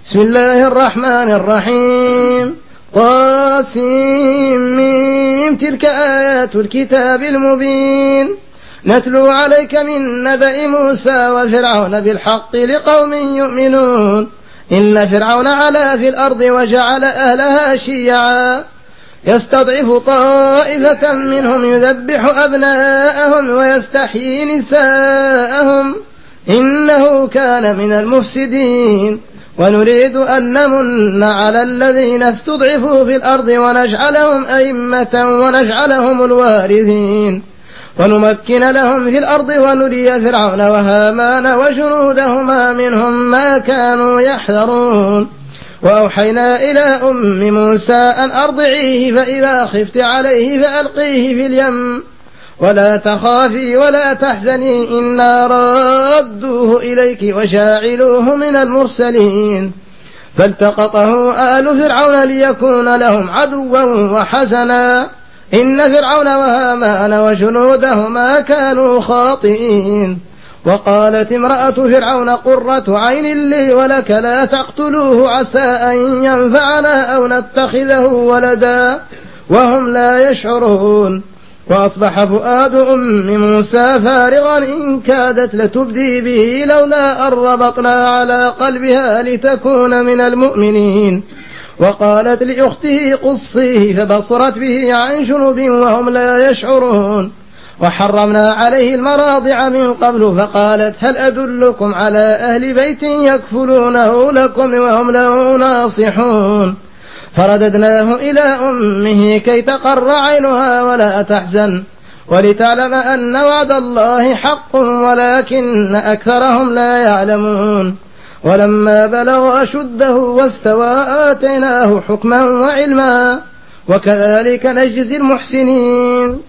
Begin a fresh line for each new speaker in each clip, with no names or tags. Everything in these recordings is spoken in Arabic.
بسم الله الرحمن الرحيم. طاسيم تلك آيات الكتاب المبين نتلو عليك من نبأ موسى وفرعون بالحق لقوم يؤمنون. إن فرعون علا في الأرض وجعل أهلها شيعا يستضعف طائفة منهم يذبح أبناءهم ويستحيي نساءهم إنه كان من المفسدين. ونريد أن نمن على الذين استضعفوا في الأرض ونجعلهم أئمة ونجعلهم الوارثين ونمكن لهم في الأرض ونري فرعون وهامان وجنودهما منهم ما كانوا يحذرون. وأوحينا إلى أم موسى أن أرضعيه فإذا خفت عليه فألقيه في اليم ولا تخافي ولا تحزني إنا رادوه إليك وجاعلوه من المرسلين. فالتقطه آل فرعون ليكون لهم عدوا وحزنا إن فرعون وهامان وجنودهما كانوا خاطئين. وقالت امرأة فرعون قرة عين لي ولك لا تقتلوه عسى أن ينفعنا أو نتخذه ولدا وهم لا يشعرون. وأصبح فؤاد أم موسى فارغا إن كادت لتبدي به لولا أن ربطنا على قلبها لتكون من المؤمنين. وقالت لأخته قصيه فبصرت به عن جنب وهم لا يشعرون. وحرمنا عليه المراضع من قبل فقالت هل أدلكم على أهل بيت يكفلونه لكم وهم له ناصحون. فرددناه إلى أمه كي تقر عينها ولا تحزن ولتعلم أن وعد الله حق ولكن أكثرهم لا يعلمون. ولما بلغ أشده واستوى آتيناه حكما وعلما وكذلك نجزي المحسنين.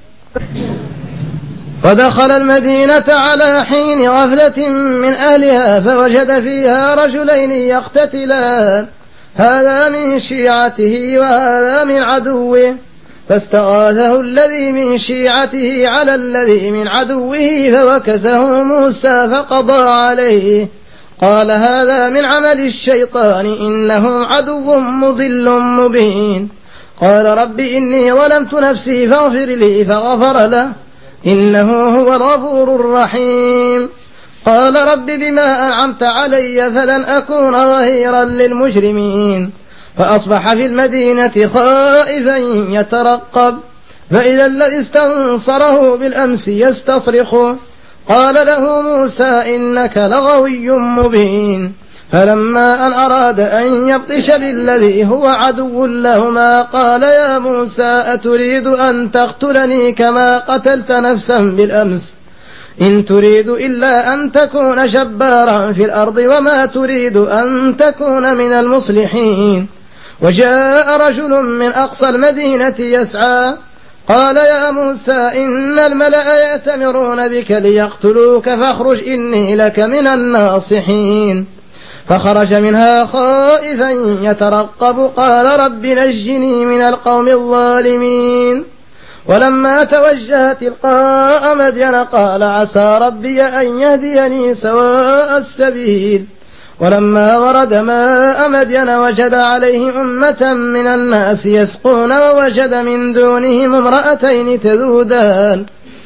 فدخل المدينة على حين غفلة من أهلها فوجد فيها رجلين يقتتلان هذا من شيعته وهذا من عدوه فاستغاثه الذي من شيعته على الذي من عدوه فوكزه موسى فقضى عليه قال هذا من عمل الشيطان إنه عدو مضل مبين. قال رب إني ظلمت نفسي فاغفر لي فغفر له إنه هو الغفور الرحيم. قال رب بما أنعمت علي فلن أكون ظهيرا للمجرمين. فأصبح في المدينة خائفا يترقب فإذا الذي استنصره بالأمس يستصرخه قال له موسى إنك لغوي مبين. فلما أن أراد أن يبطش بالذي هو عدو لهما قال يا موسى أتريد أن تقتلني كما قتلت نفسا بالأمس إن تريد إلا أن تكون جبارا في الأرض وما تريد أن تكون من المصلحين. وجاء رجل من أقصى المدينة يسعى قال يا موسى إن الملأ يأتمرون بك ليقتلوك فاخرج إني لك من الناصحين. فخرج منها خائفا يترقب قال رب نجني من القوم الظالمين. ولما توجه تلقاء مدين قال عسى ربي أن يهديني سواء السبيل. ولما ورد ماء مدين وجد عليه أمة من الناس يسقون ووجد من دونهم امرأتين تذودان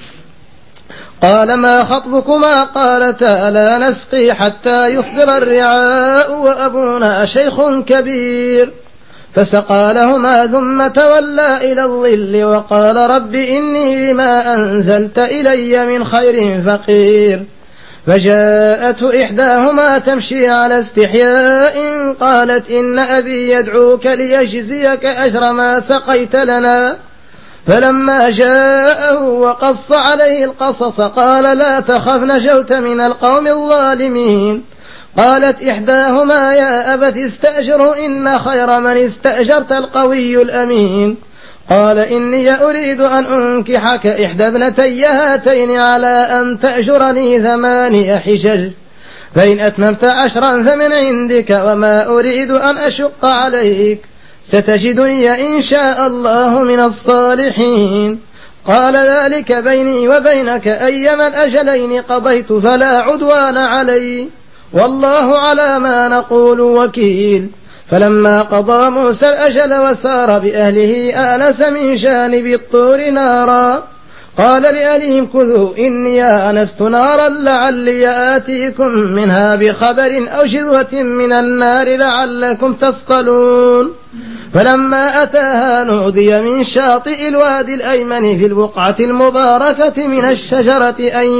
قال ما خطبكما قالتا لا نسقي حتى يصدر الرعاء وأبونا شيخ كبير. فسقى لهما ثم تولى إلى الظل وقال رب إني لما أنزلت إلي من خير فقير. فجاءت إحداهما تمشي على استحياء قالت إن أبي يدعوك ليجزيك أجر ما سقيت لنا. فلما جاءه وقص عليه القصص قال لا تخف نجوت من القوم الظالمين. قالت إحداهما يا أبت استأجره إن خير من استأجرت القوي الأمين. قال إني أريد أن أنكحك إحدى ابنتي هاتين على أن تأجرني 8 حجج فإن أتممت 10 فمن عندك وما أريد أن أشق عليك ستجدني إن شاء الله من الصالحين. قال ذلك بيني وبينك أيما الأجلين قضيت فلا عدوان علي والله على ما نقول وكيل. فلما قضى موسى الأجل وسار بأهله آنس من جانب الطور نارا قال لأهلهم كثوا إني آنست نارا لعلي آتيكم منها بخبر أو جذوة من النار لعلكم تصطلون. فلما أتاها نودي من شاطئ الوادي الأيمن في البقعة المباركة من الشجرة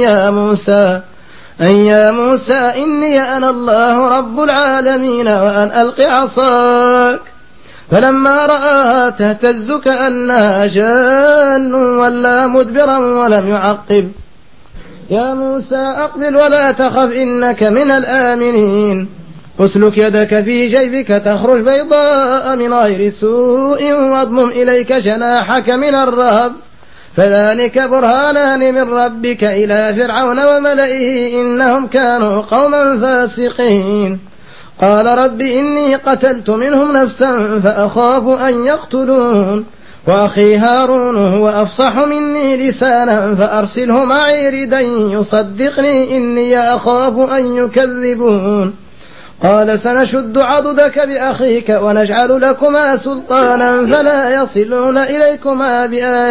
أن يا موسى إني أنا الله رب العالمين وأن ألق عصاك. فلما رآها تهتز كأنها جان ولا مدبرا ولم يعقب. يا موسى أقبل ولا تخف إنك من الآمنين. اسلك يدك في جيبك تخرج بيضاء من غير سوء واضمم إليك جناحك من الرهب فذلك برهانان من ربك إلى فرعون وملئه إنهم كانوا قوما فاسقين. قال رب إني قتلت منهم نفسا فأخاف أن يقتلون وأخي هارون هو أفصح مني لسانا فأرسله معي ردا يصدقني إني أخاف أن يكذبون. قال سنشد عضدك بأخيك ونجعل لكما سلطانا فلا يصلون إليكما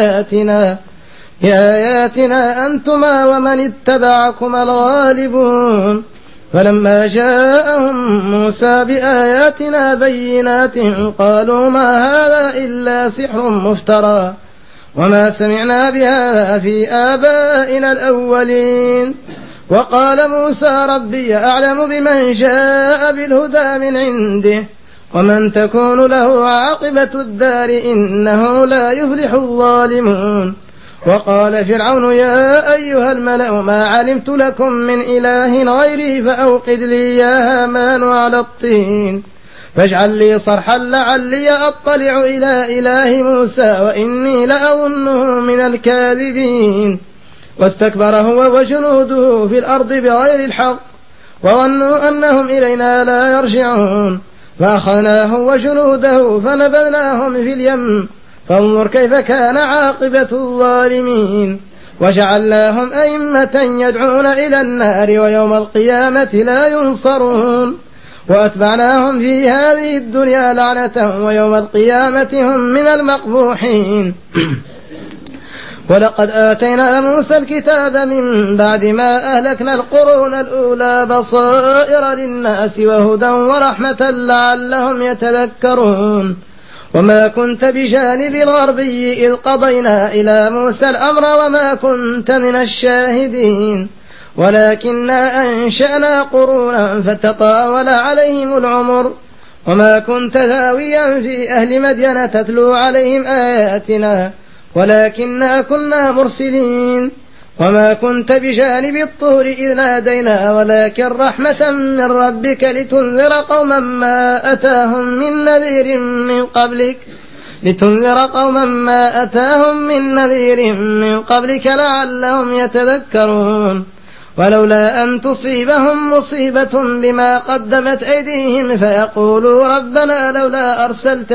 بآياتنا أنتما ومن اتبعكما الغالبون. فلما جاءهم موسى بآياتنا بينات قالوا ما هذا إلا سحر مفترى وما سمعنا بهذا في آبائنا الأولين. وقال موسى ربي أعلم بمن جاء بالهدى من عنده ومن تكون له عاقبة الدار إنه لا يفلح الظالمون. وقال فرعون يا أيها الملأ ما علمت لكم من إله غيري فأوقد لي يا هامان على الطين فاجعل لي صرحا لعلي أطلع إلى إله موسى وإني لأظنه من الكاذبين. واستكبر هو وجنوده في الأرض بغير الحق وظنوا أنهم إلينا لا يرجعون فأخذناه وجنوده فنبذناهم في اليم فانظر كيف كان عاقبة الظالمين. وجعلناهم أئمة يدعون إلى النار ويوم القيامة لا ينصرون. وأتبعناهم في هذه الدنيا لعنة ويوم القيامة هم من المقبوحين. ولقد آتينا موسى الكتاب من بعد ما أهلكنا القرون الأولى بصائر للناس وهدى ورحمة لعلهم يتذكرون. وما كنت بجانب الغربي إذ قضينا إلى موسى الأمر وما كنت من الشاهدين ولكننا أنشأنا قرونا فتطاول عليهم العمر وما كنت ذاويا في أهل مدين تتلو عليهم آياتنا ولكننا كنا مرسلين. وما كنت بجانب الطور إذ نادينا ولكن رحمة من ربك لتنذر قوما ما أتاهم من نذير من قبلك لعلهم يتذكرون. ولولا أن تصيبهم مصيبة بما قدمت أيديهم فيقولوا ربنا لولا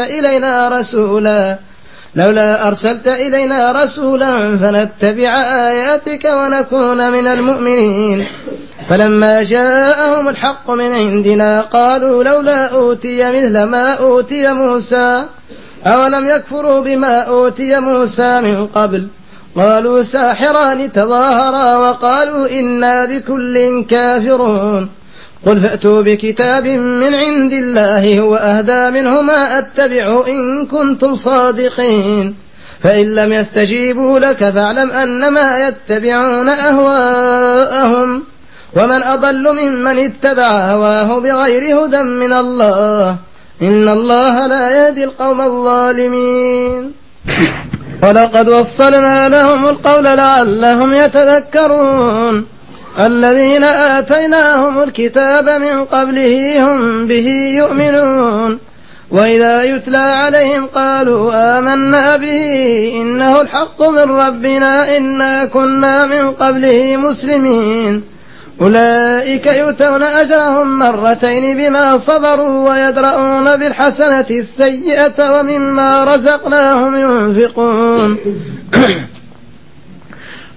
أرسلت إلينا رسولا فنتبع آياتك ونكون من المؤمنين. فلما جاءهم الحق من عندنا قالوا لولا أوتي مثل ما أوتي موسى أولم يكفروا بما أوتي موسى من قبل قالوا ساحران تظاهرا وقالوا إنا بكل كافرون. قل فأتوا بكتاب من عند الله هو أهدى منهما أتبعه إن كنتم صادقين فإن لم يستجيبوا لك فاعلم أنما يتبعون أهواءهم ومن أضل ممن اتبع هواه بغير هدى من الله إن الله لا يهدي القوم الظالمين. ولقد وصلنا لهم القول لعلهم يتذكرون. الذين آتيناهم الكتاب من قبله هم به يؤمنون وإذا يتلى عليهم قالوا آمنا به إنه الحق من ربنا إنا كنا من قبله مسلمين. أولئك يؤتون أجرهم مرتين بما صبروا ويدرؤون بالحسنة السيئة ومما رزقناهم ينفقون.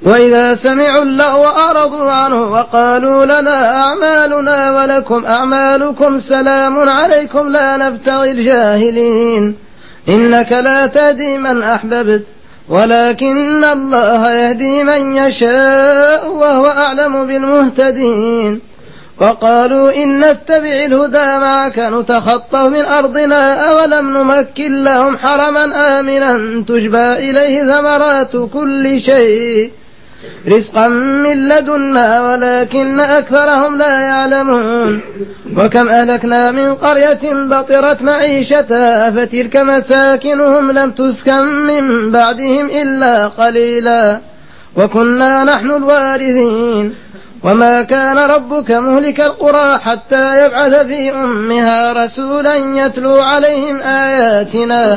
وإذا سمعوا اللغو أعرضوا عنه وقالوا لنا أعمالنا ولكم أعمالكم سلام عليكم لا نبتغي الجاهلين إنك لا تهدي من أحببت ولكن الله يهدي من يشاء وهو أعلم بالمهتدين وقالوا إن نتبع الهدى معك نتخطف من أرضنا أولم نمكن لهم حرما آمنا تجبى إليه ثمرات كل شيء رزقا من لدنا ولكن أكثرهم لا يعلمون وكم أهلكنا من قرية بطرت معيشتها فتلك مساكنهم لم تسكن من بعدهم إلا قليلا وكنا نحن الوارثين وما كان ربك مهلك القرى حتى يبعث في أمها رسولا يتلو عليهم آياتنا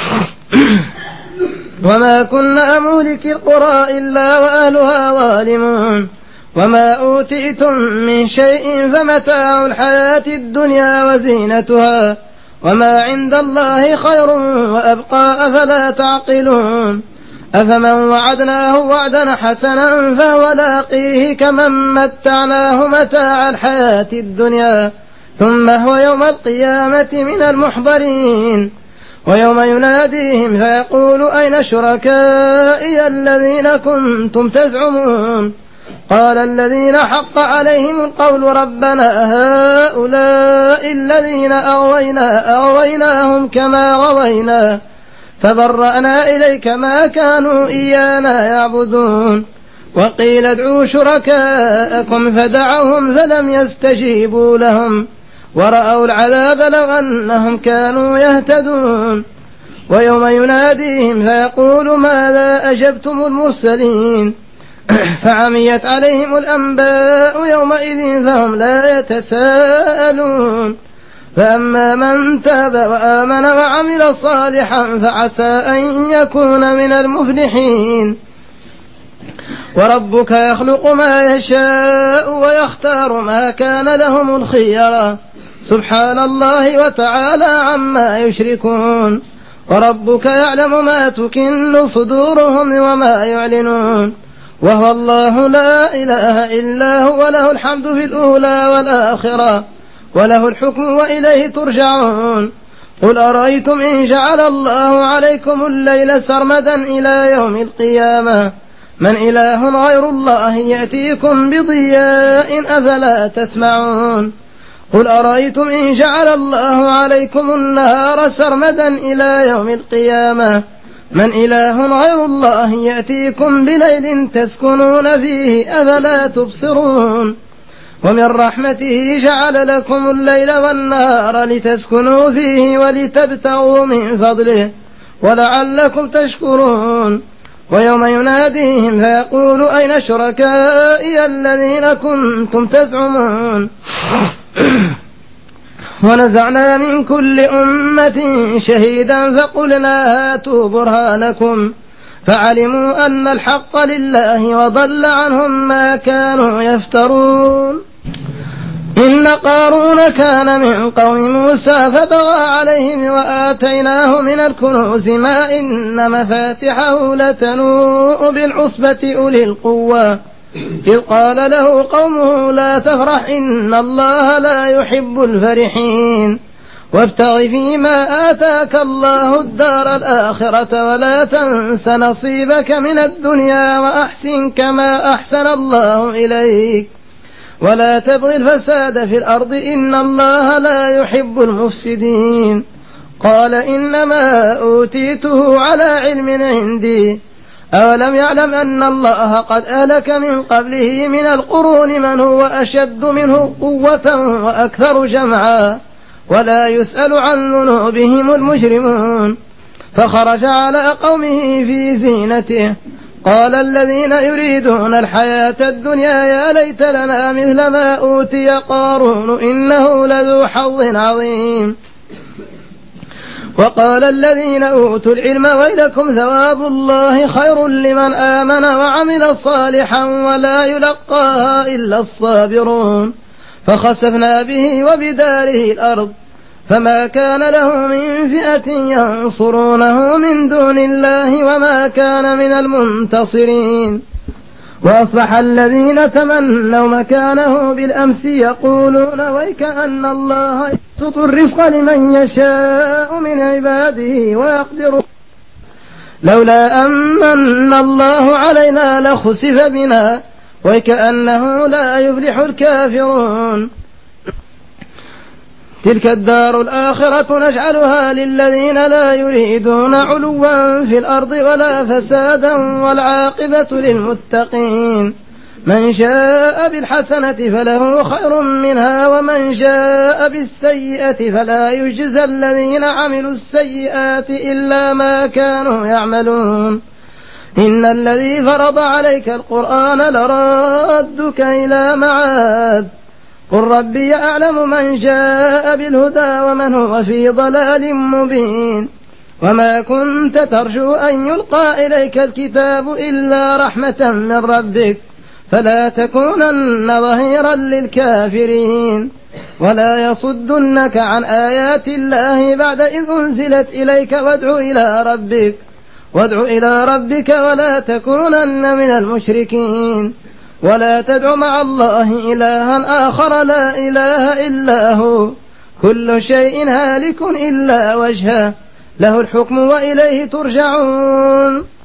وما كنا مهلك القرى إلا وأهلها ظالمون وما أوتيتم من شيء فمتاع الحياة الدنيا وزينتها وما عند الله خير وأبقى أفلا تعقلون أفمن وعدناه وعدا حسنا فهو لاقيه كمن متعناه متاع الحياة الدنيا ثم هو يوم القيامة من المحضرين ويوم يناديهم فيقول أين شركائي الذين كنتم تزعمون قال الذين حق عليهم القول ربنا هؤلاء الذين أغويناهم كما غوينا فبرأنا إليك ما كانوا إيانا يعبدون وقيل ادعوا شركاءكم فدعوهم فلم يستجيبوا لهم ورأوا العذاب لو أنهم كانوا يهتدون ويوم يناديهم فيقول ماذا أجبتم المرسلين فعميت عليهم الأنباء يومئذ فهم لا يتساءلون فأما من تاب وآمن وعمل صالحا فعسى أن يكون من المفلحين وربك يخلق ما يشاء ويختار ما كان لهم الخيرة سبحان الله وتعالى عما يشركون وربك يعلم ما تكن صدورهم وما يعلنون وهو الله لا إله إلا هو له الحمد في الأولى والآخرة وله الحكم وإليه ترجعون قل أرأيتم إن جعل الله عليكم الليل سرمدا إلى يوم القيامة من إله غير الله يأتيكم بضياء أفلا تسمعون قل أرأيتم إن جعل الله عليكم النهار سرمدا إلى يوم القيامة من إله غير الله يأتيكم بليل تسكنون فيه أفلا تبصرون ومن رحمته جعل لكم الليل والنهار لتسكنوا فيه ولتبتغوا من فضله ولعلكم تشكرون ويوم يناديهم فيقول أين شركائي الذين كنتم تزعمون ونزعنا من كل أمة شهيدا فقلنا هاتوا برهانكم فعلموا أن الحق لله وضل عنهم ما كانوا يفترون إن قارون كان من قوم موسى فبغى عليهم وآتيناه من الكنوز ما إن مفاتحه لتنوء بالعصبة أولي القوة إذ قال له قومه لا تفرح إن الله لا يحب الفرحين وابتغ فيما آتاك الله الدار الآخرة ولا تنس نصيبك من الدنيا وأحسن كما أحسن الله إليك ولا تبغ الفساد في الأرض إن الله لا يحب المفسدين قال إنما أوتيته على علم عندي أولم يعلم أن الله قد أهلك من قبله من القرون من هو أشد منه قوة وأكثر جمعا ولا يسأل عن ذنوبهم المجرمون فخرج على قومه في زينته قال الذين يريدون الحياة الدنيا يا ليت لنا مثل ما أوتي قارون إنه لذو حظ عظيم وقال الذين أوتوا العلم ويلكم ثواب الله خير لمن آمن وعمل صالحا ولا يلقاها إلا الصابرون فخسفنا به وبداره الأرض فما كان له من فئة ينصرونه من دون الله وما كان من المنتصرين وأصبح الذين تمنوا مكانه بالأمس يقولون ويكأن الله يبسط الرزق لمن يشاء من عباده ويقدر لولا أمن الله علينا لخسف بنا وكأنه لا يفلح الكافرون. تلك الدار الآخرة نجعلها للذين لا يريدون علوا في الأرض ولا فسادا والعاقبة للمتقين. من شاء بالحسنة فله خير منها ومن شاء بالسيئة فلا يجزى الذين عملوا السيئات إلا ما كانوا يعملون. إن الذي فرض عليك القرآن لرادك إلى معاد قل ربي أعلم من جاء بالهدى ومن هو في ضلال مبين. وما كنت ترجو أن يلقى إليك الكتاب إلا رحمة من ربك فلا تكونن ظهيرا للكافرين ولا يصدنك عن آيات الله بعد إذ أنزلت إليك وادع إلى ربك ولا تكونن من المشركين. ولا تدع مع الله إلها آخر لا إله إلا هو كل شيء هالك إلا وجهه له الحكم وإليه ترجعون.